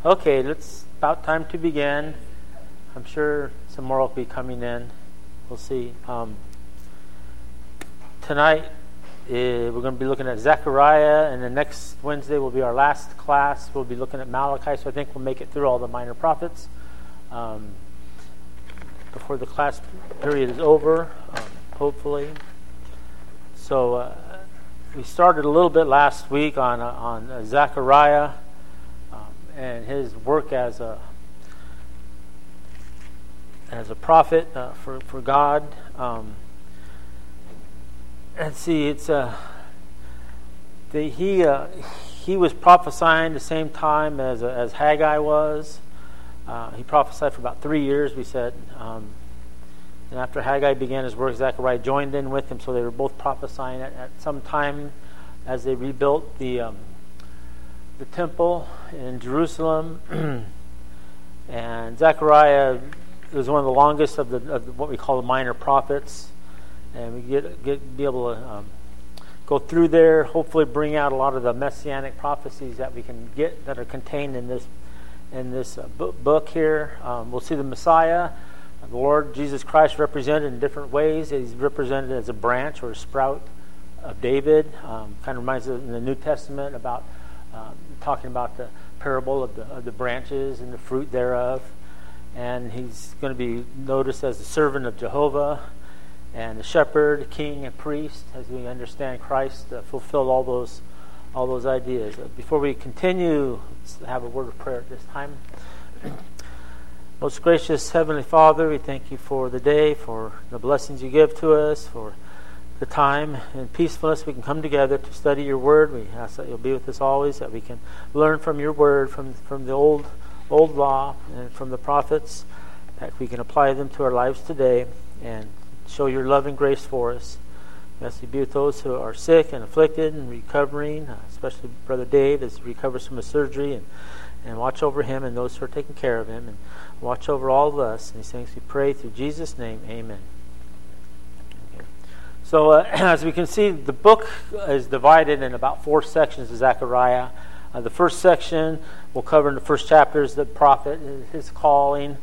Okay, it's about time to begin. I'm sure some more will be coming in. We'll see. Tonight, we're going to be looking at Zechariah, and the next Wednesday will be our last class. We'll be looking at Malachi, so I think we'll make it through all the minor prophets before the class period is over, hopefully. So we started a little bit last week on Zechariah and his work as a prophet for God. And see, it's he was prophesying the same time as Haggai was. He prophesied for about 3 years, we said. And after Haggai began his work, Zechariah joined in with him, so they were both prophesying at some time as they rebuilt the temple in Jerusalem. And Zechariah was one of the longest of what we call the minor prophets. And we be able to go through there, hopefully bring out a lot of the messianic prophecies that we can get that are contained in this book here. We'll see the Messiah, the Lord Jesus Christ, represented in different ways. He's represented as a branch or a sprout of David. Kind of reminds us in the New Testament about talking about the parable of the branches and the fruit thereof. And he's going to be noticed as the servant of Jehovah and the shepherd, king, and priest, as we understand Christ fulfilled all those ideas. Before we continue, let's have a word of prayer at this time. Most gracious Heavenly Father, we thank you for the day, for the blessings you give to us, for the time and peacefulness we can come together to study your word. We ask that you'll be with us always, that we can learn from your word, from the old law and from the prophets, that we can apply them to our lives today and show your love and grace for us. We ask you to be with those who are sick and afflicted and recovering, especially Brother Dave as he recovers from his surgery, and watch over him and those who are taking care of him, and watch over all of us. And these things we pray through Jesus' name. Amen. Okay. So as we can see, the book is divided in about 4 sections of Zechariah. The first section will cover in the first chapters the prophet, his calling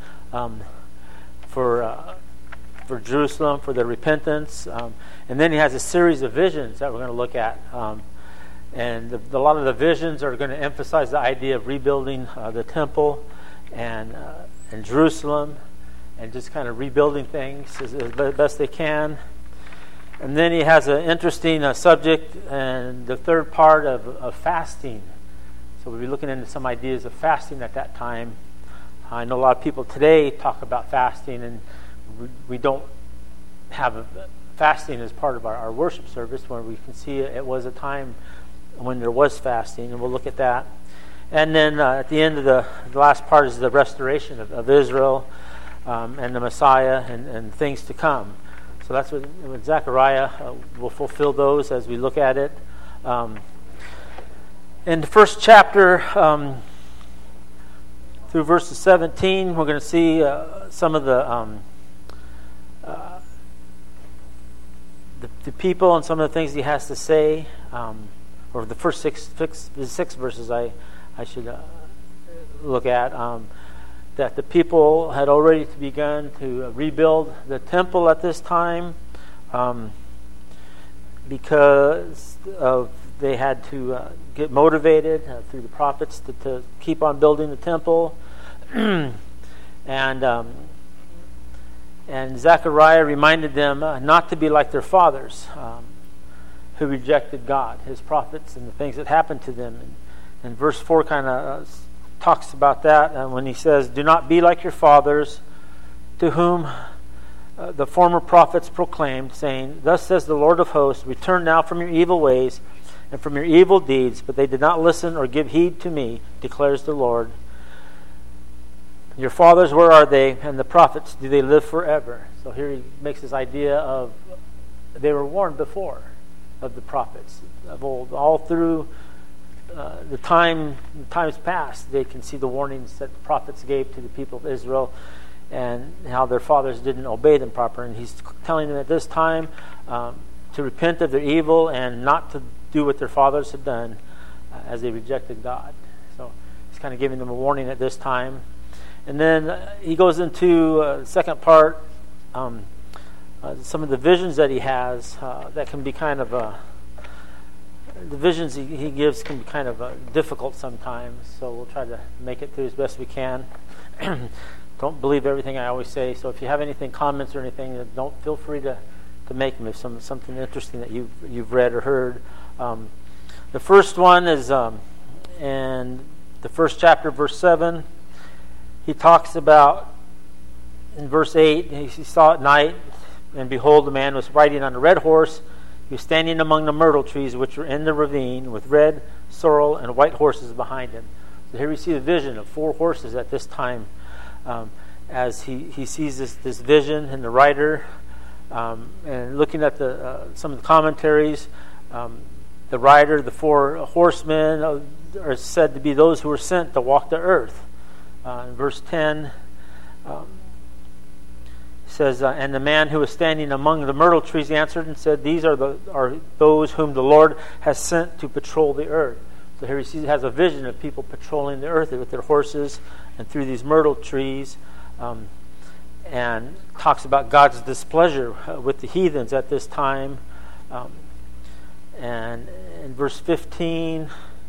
for Jerusalem, for their repentance. And then he has a series of visions that we're going to look at. And a lot of the visions are going to emphasize the idea of rebuilding the temple and Jerusalem, and just kind of rebuilding things as best they can. And then he has an interesting subject, and the third part of fasting. So we'll be looking into some ideas of fasting at that time. I know a lot of people today talk about fasting, and we don't have fasting as part of our worship service, where we can see it was a time when there was fasting, and we'll look at that. And then at the end of the last part is the restoration of Israel and the Messiah and things to come. So that's what Zechariah will fulfill those as we look at it. In the first chapter, through verses 17, we're going to see some of the people and some of the things he has to say, or the first six verses I should look at, that the people had already begun to rebuild the temple at this time, because they had to get motivated through the prophets to keep on building the temple. And Zechariah reminded them not to be like their fathers, who rejected God, his prophets, and the things that happened to them. And verse 4 kind of talks about that when he says, "Do not be like your fathers, to whom the former prophets proclaimed, saying, 'Thus says the Lord of hosts, return now from your evil ways and from your evil deeds.' But they did not listen or give heed to me, declares the Lord. Your fathers, where are they? And the prophets, do they live forever?" So here he makes this idea of they were warned before of the prophets of old. All through the times past, they can see the warnings that the prophets gave to the people of Israel and how their fathers didn't obey them properly. And he's telling them at this time to repent of their evil and not to do what their fathers had done as they rejected God. So kind of giving them a warning at this time. And then he goes into the second part, some of the visions that he has that can be kind of the visions he gives can be kind of difficult sometimes. So we'll try to make it through as best we can. Don't believe everything I always say. So if you have anything, comments or anything, don't feel free to make them if something interesting that you've read or heard. The first one is in the first chapter, verse 7. He talks about, in verse 8, he saw at night, and behold, a man was riding on a red horse. He was standing among the myrtle trees which were in the ravine, with red, sorrel, and white horses behind him. So here we see the vision of 4 horses at this time. As he sees this vision, and the rider, and looking at some of the commentaries, the rider, the 4 horsemen are said to be those who were sent to walk the earth. In verse 10, says, and the man who was standing among the myrtle trees answered and said, these are those whom the Lord has sent to patrol the earth. So here he has a vision of people patrolling the earth with their horses and through these myrtle trees, and talks about God's displeasure with the heathens at this time. And in verse 15,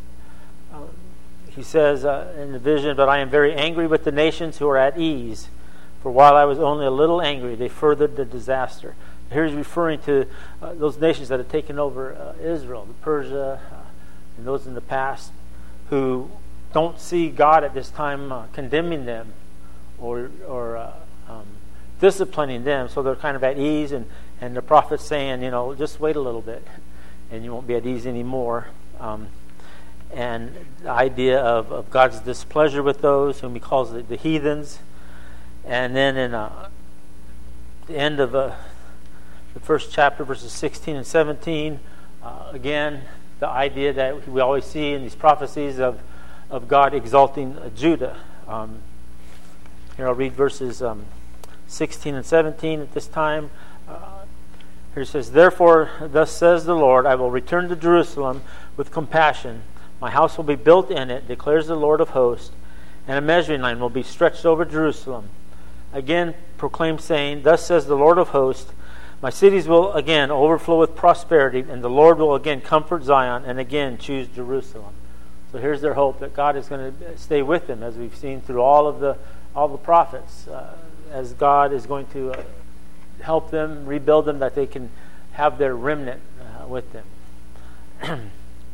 he says in the vision, but I am very angry with the nations who are at ease. For while I was only a little angry, they furthered the disaster. Here he's referring to those nations that had taken over Israel, the Persia, and those in the past, who don't see God at this time condemning them or disciplining them. So they're kind of at ease, and the prophet's saying, just wait a little bit, and you won't be at ease anymore. And the idea of God's displeasure with those whom he calls the heathens. And then in the end of the first chapter, verses 16 and 17, again, the idea that we always see in these prophecies of God exalting Judah. Here I'll read verses 16 and 17 at this time. Here it says, therefore, thus says the Lord, I will return to Jerusalem with compassion. My house will be built in it, declares the Lord of hosts, and a measuring line will be stretched over Jerusalem. Again proclaim, saying, thus says the Lord of hosts, my cities will again overflow with prosperity, and the Lord will again comfort Zion and again choose Jerusalem. So here's their hope, that God is going to stay with them, as we've seen through all the prophets, as God is going to help them, rebuild them, that they can have their remnant with them.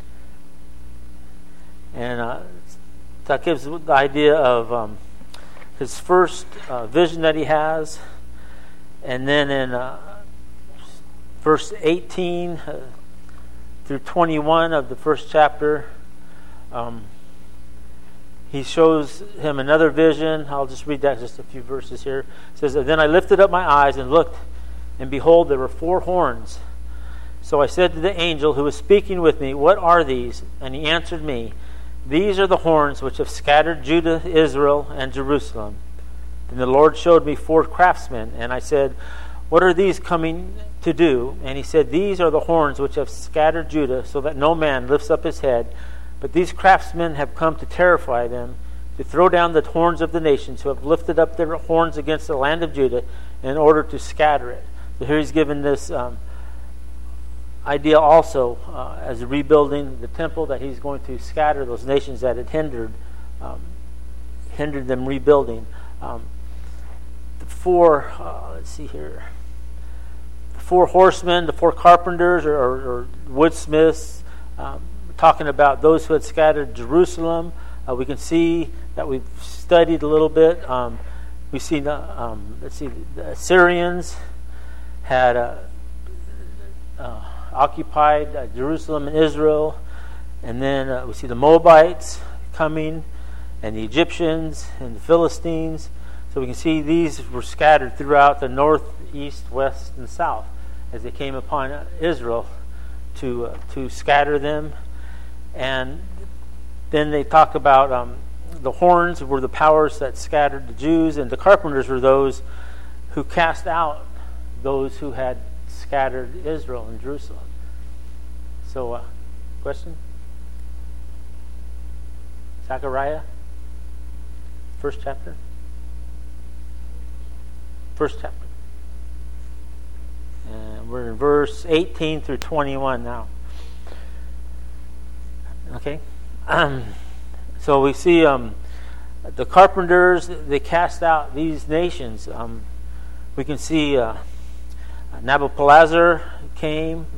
And that gives the idea of his first vision that he has. And then in verse 18 through 21 of the first chapter, he shows him another vision. I'll just read that, just a few verses here. It says, then I lifted up my eyes and looked, and behold, there were 4 horns. So I said to the angel who was speaking with me, what are these? And he answered me, these are the horns which have scattered Judah, Israel, and Jerusalem. Then the Lord showed me 4 craftsmen, and I said, what are these coming to do? And he said, these are the horns which have scattered Judah, so that no man lifts up his head. But these craftsmen have come to terrify them, to throw down the horns of the nations who have lifted up their horns against the land of Judah in order to scatter it. So here he's given this idea also as rebuilding the temple, that he's going to scatter those nations that had hindered them rebuilding. The 4, let's see here, the 4 horsemen, the 4 carpenters or woodsmiths, talking about those who had scattered Jerusalem. We can see that we've studied a little bit. We've seen, the Assyrians had occupied Jerusalem and Israel, and then we see the Moabites coming, and the Egyptians and the Philistines. So we can see these were scattered throughout the north, east, west, and south as they came upon Israel to scatter them. And then they talk about the horns were the powers that scattered the Jews, and the carpenters were those who cast out those who had scattered Israel and Jerusalem. So, question? Zechariah? First chapter? First chapter. And we're in verse 18 through 21 now. Okay? So we see the carpenters, they cast out these nations. We can see Nabopolassar came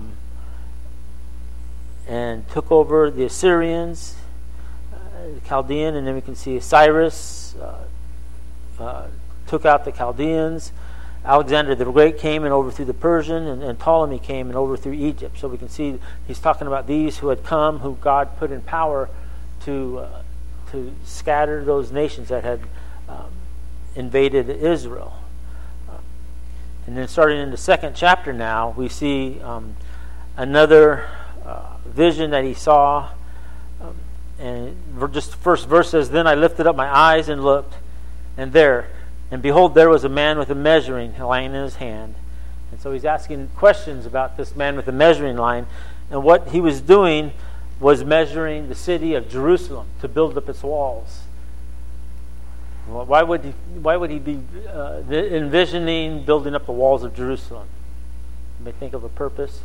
and took over the Assyrians, the Chaldean, and then we can see Cyrus took out the Chaldeans. Alexander the Great came and overthrew the Persian, and Ptolemy came and overthrew Egypt. So we can see he's talking about these who had come, who God put in power to scatter those nations that had invaded Israel. And then starting in the second chapter now, we see another vision that he saw. And just the first verse says, "Then I lifted up my eyes and looked, and behold, there was a man with a measuring line in his hand." And so he's asking questions about this man with the measuring line. And what he was doing was measuring the city of Jerusalem to build up its walls. Well, why would he be envisioning building up the walls of Jerusalem? You may think of a purpose.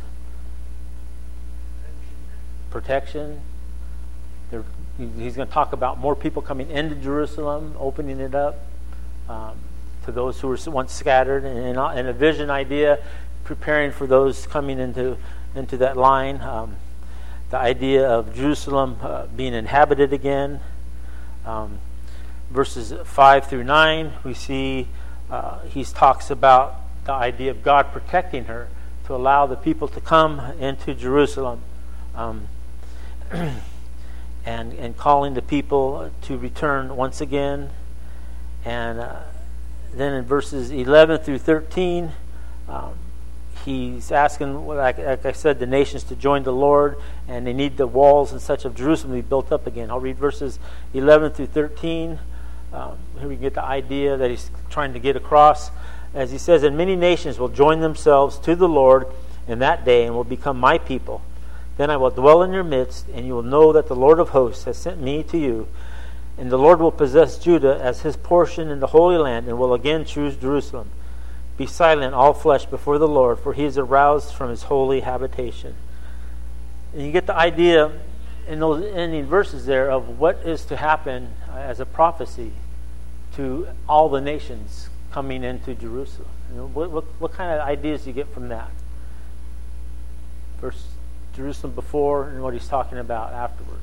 Protection. He's going to talk about more people coming into Jerusalem, opening it up to those who were once scattered, and a vision idea, preparing for those coming into that line. The idea of Jerusalem being inhabited again. Verses 5 through 9, we see he talks about the idea of God protecting her to allow the people to come into Jerusalem. And calling the people to return once again. And then in verses 11 through 13, he's asking, like I said, the nations to join the Lord, and they need the walls and such of Jerusalem to be built up again. I'll read verses 11 through 13. Here we get the idea that he's trying to get across. As he says, "And many nations will join themselves to the Lord in that day and will become my people. Then I will dwell in your midst, and you will know that the Lord of hosts has sent me to you. And the Lord will possess Judah as his portion in the Holy Land, and will again choose Jerusalem. Be silent, all flesh, before the Lord, for he is aroused from his holy habitation." And you get the idea in those ending verses there of what is to happen as a prophecy to all the nations coming into Jerusalem. You know, what kind of ideas do you get from that? First, Jerusalem before, and what he's talking about afterwards.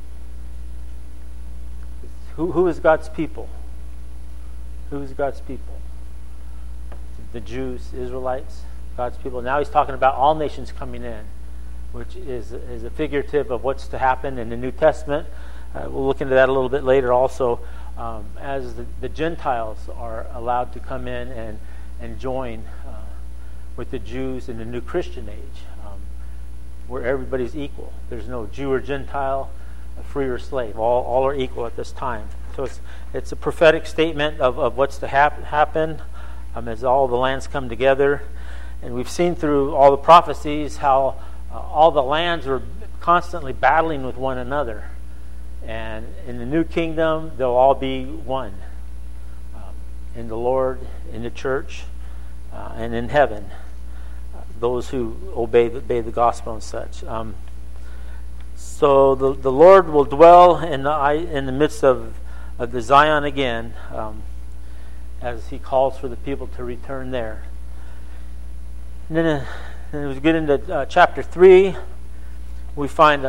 Who is God's people? Who is God's people? The Jews, Israelites, God's people. Now he's talking about all nations coming in, which is a figurative of what's to happen in the New Testament. We'll look into that a little bit later also, as the Gentiles are allowed to come in and join with the Jews in the new Christian age, where everybody's equal. There's no Jew or Gentile, free or slave. All are equal at this time. So it's a prophetic statement of what's to happen as all the lands come together. And we've seen through all the prophecies how all the lands are constantly battling with one another. And in the new kingdom, they'll all be one. In the Lord, in the church, and in heaven. Those who obey the gospel and such. So the Lord will dwell in the midst of the Zion again, as he calls for the people to return there. And then as we get into chapter 3, we find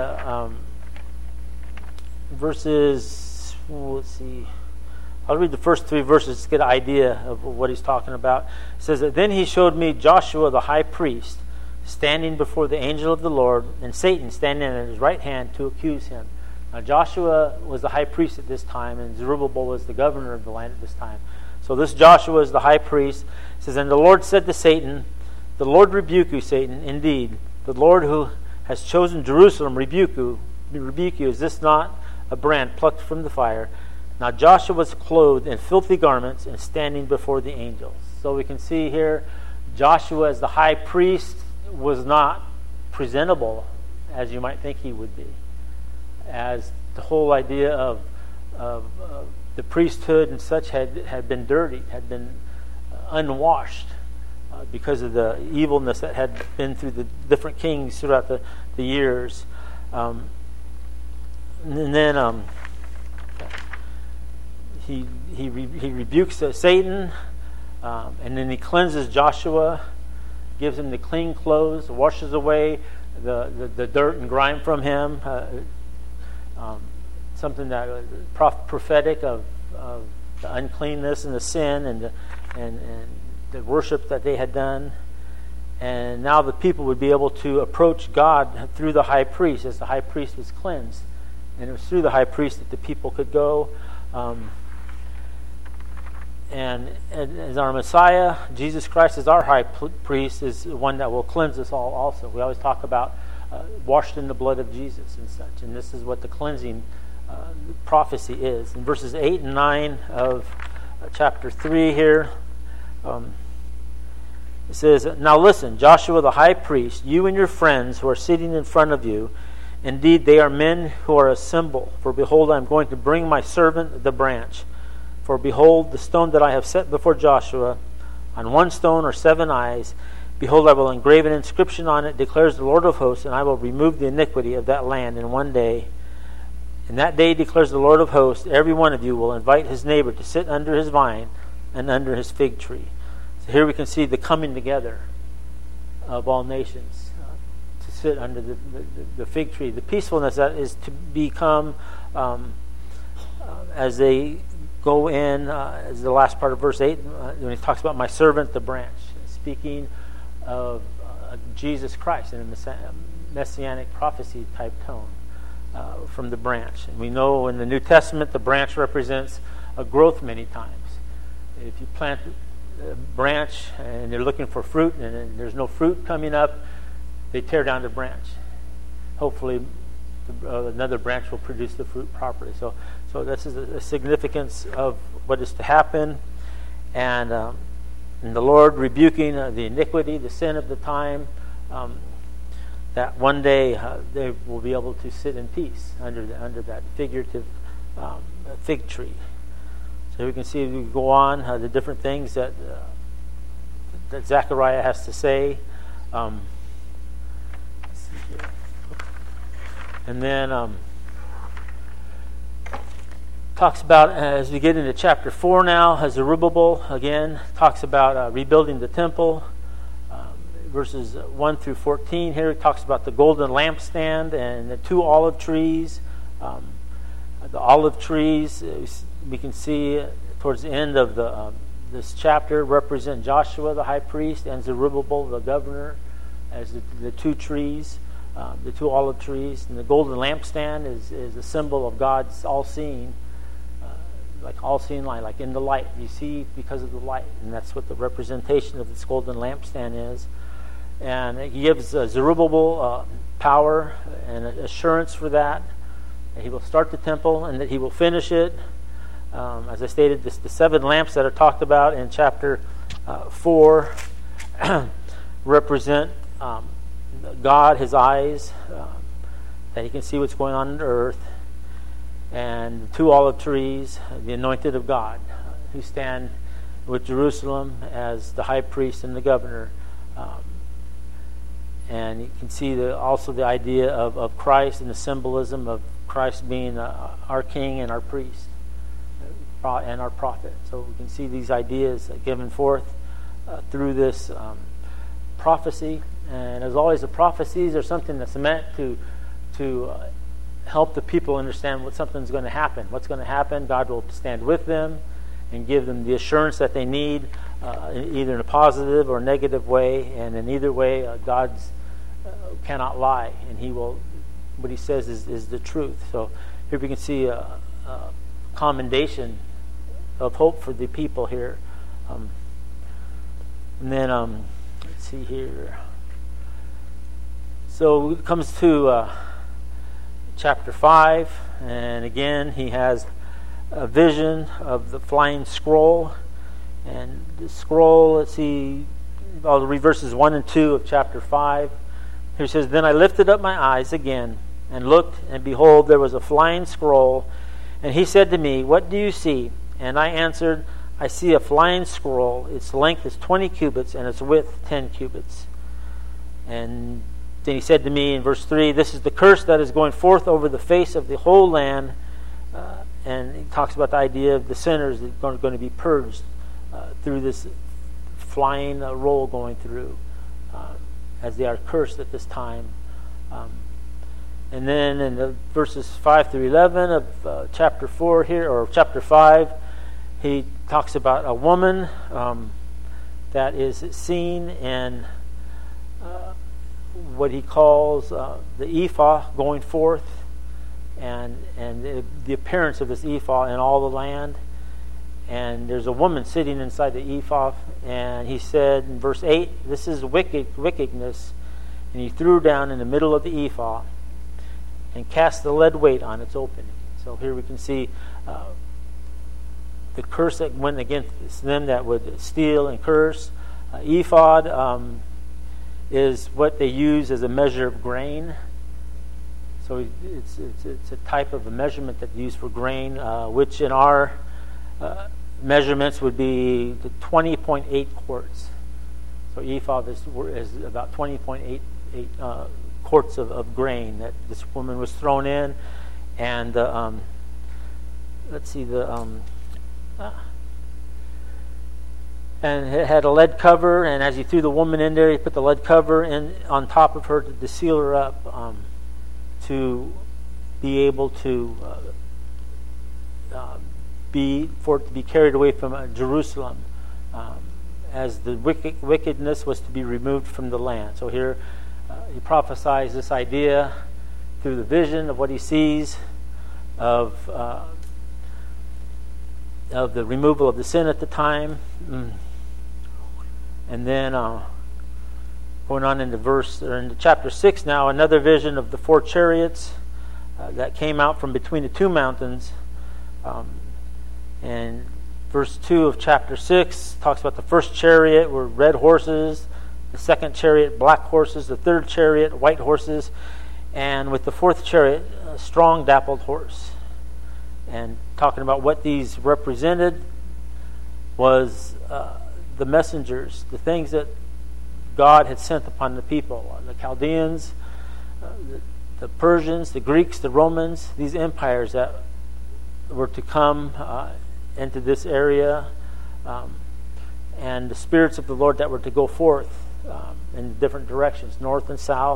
verses, let's see, I'll read the first 3 verses to get an idea of what he's talking about. It says that, "Then he showed me Joshua the high priest standing before the angel of the Lord, and Satan standing at his right hand to accuse him." Now Joshua was the high priest at this time, and Zerubbabel was the governor of the land at this time. So this Joshua is the high priest. It says, "And the Lord said to Satan, the Lord rebuke you, Satan. Indeed, the Lord who has chosen Jerusalem rebuke you. Is this not a brand plucked from the fire? Now Joshua was clothed in filthy garments and standing before the angels." So we can see here Joshua as the high priest was not presentable as you might think he would be. As the whole idea of the priesthood and such had been dirty, had been unwashed because of the evilness that had been through the different kings throughout the years. And then he rebukes Satan, and then he cleanses Joshua, gives him the clean clothes, washes away the dirt and grime from him. Something that prophetic of the uncleanness and the sin and the worship that they had done. And now the people would be able to approach God through the high priest, as the high priest was cleansed. And it was through the high priest that the people could go. And as our Messiah, Jesus Christ, as our high priest, is the one that will cleanse us all also. We always talk about washed in the blood of Jesus and such. And this is what the cleansing prophecy is. In verses 8 and 9 of chapter 3 here, it says, "Now listen, Joshua the high priest, you and your friends who are sitting in front of you, indeed they are men who are a symbol. For behold, I am going to bring my servant the branch. For behold, the stone that I have set before Joshua, on one stone are 7 eyes. Behold, I will engrave an inscription on it, declares the Lord of hosts, and I will remove the iniquity of that land in one day. In that day, declares the Lord of hosts, every one of you will invite his neighbor to sit under his vine and under his fig tree." So here we can see the coming together of all nations to sit under the fig tree. The peacefulness that is to become as they go in, as the last part of verse 8, when he talks about my servant, the branch, speaking of Jesus Christ in a messianic prophecy type tone. From the branch. And we know in the New Testament the branch represents a growth many times. If you plant a branch and you're looking for fruit and there's no fruit coming up, they tear down the branch. Hopefully another branch will produce the fruit properly. So this is a significance of what is to happen. And the Lord rebuking the iniquity, the sin of the time, that one day they will be able to sit in peace under that figurative fig tree. So we can see, we go on the different things that Zechariah has to say. Let's see here. And then talks about, as we get into chapter 4 now, Zerubbabel again talks about rebuilding the temple. Verses 1 through 14 here, it talks about the golden lampstand and the 2 olive trees. The olive trees, we can see towards the end of this chapter, represent Joshua the high priest and Zerubbabel the governor as the 2 trees, the 2 olive trees. And the golden lampstand is a symbol of God's all-seeing, like all-seeing light, like in the light. You see because of the light, and that's what the representation of this golden lampstand is. And he gives Zerubbabel power and assurance for that. He will start the temple and that he will finish it. As I stated, the 7 lamps that are talked about in chapter 4 represent God, his eyes, that he can see what's going on on earth. And the 2 olive trees, the anointed of God, who stand with Jerusalem as the high priest and the governor. And you can see also the idea of Christ and the symbolism of Christ being our king and our priest and our prophet. So we can see these ideas given forth through this prophecy. And as always, the prophecies are something that's meant to help the people understand what something's going to happen. What's going to happen, God will stand with them and give them the assurance that they need, either in a positive or negative way. And in either way, God's cannot lie, and he will. What he says is the truth. So here we can see a commendation of hope for the people here. And then let's see here. So it comes to chapter 5, and again he has a vision of the flying scroll. And the scroll, let's see, I'll read verses 1 and 2 of chapter 5. Here it says, "Then I lifted up my eyes again and looked, and behold, there was a flying scroll, And he said to me, "What do you see?" And I answered, "I see a flying scroll. Its length is 20 cubits, and its width 10 cubits." And then he said to me in verse 3, "This is the curse that is going forth over the face of the whole land." And he talks about the idea of the sinners that are going to be purged through this flying roll going through, as they are cursed at this time. And then in the verses 5 through 11 of chapter 4 here, or chapter 5, he talks about a woman that is seen in what he calls the ephah going forth, and the appearance of this ephah in all the land. And there's a woman sitting inside the ephah, and he said in verse 8, "This is wickedness." And he threw down in the middle of the ephah and cast the lead weight on its opening. So here we can see the curse that went against them that would steal and curse. Ephod is what they use as a measure of grain. So it's a type of a measurement that's used for grain, which in our measurements would be the 20.8 quarts. So ephod is about 20.8 quarts of grain that this woman was thrown in. And and it had a lead cover, and as he threw the woman in there, he put the lead cover in on top of her to seal her up, to be able to for it to be carried away from Jerusalem, as the wickedness was to be removed from the land. So here he prophesies this idea through the vision of what he sees of the removal of the sin at the time. And then going on into chapter 6 now, another vision of the 4 chariots that came out from between the 2 mountains. And verse 2 of chapter 6 talks about the first chariot were red horses, the second chariot black horses, the third chariot white horses, and with the 4th chariot a strong dappled horse. And talking about what these represented was the messengers, the things that God had sent upon the people, the Chaldeans, the Persians, the Greeks, the Romans, these empires that were to come into this area, and the spirits of the Lord that were to go forth in different directions, north and south,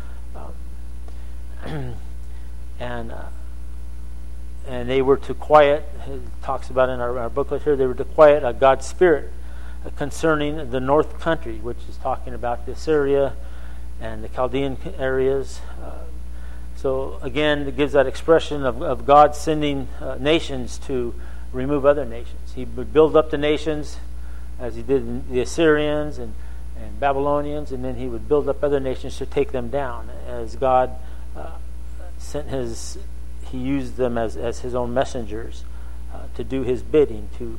and they were to quiet. It talks about in our booklet here, they were to quiet God's spirit concerning the north country, which is talking about the Assyria and the Chaldean areas. So again, it gives that expression of God sending nations to remove other nations. He would build up the nations as he did in the Assyrians and Babylonians, and then he would build up other nations to take them down. As God he used them as his own messengers to do his bidding, to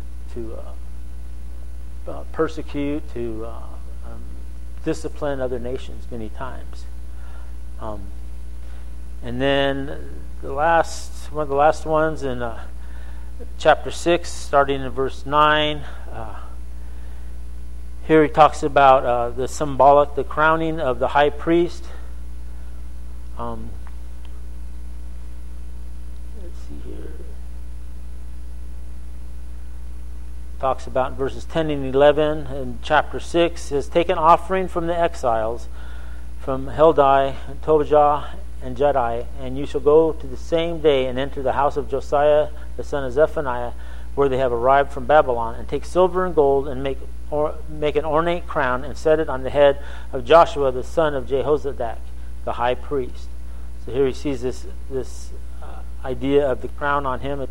persecute, to discipline other nations many times. And then one of the last ones in chapter 6, starting in verse 9. Here he talks about the crowning of the high priest. Let's see here. Talks about in verses 10 and 11 in chapter 6. Says, "Take an offering from the exiles, from Heldai, Tobijah, and Jedi, and you shall go to the same day and enter the house of Josiah the son of Zephaniah, where they have arrived from Babylon, and take silver and gold and make an ornate crown and set it on the head of Joshua the son of Jehozadak, the high priest." So here he sees this idea of the crown on him.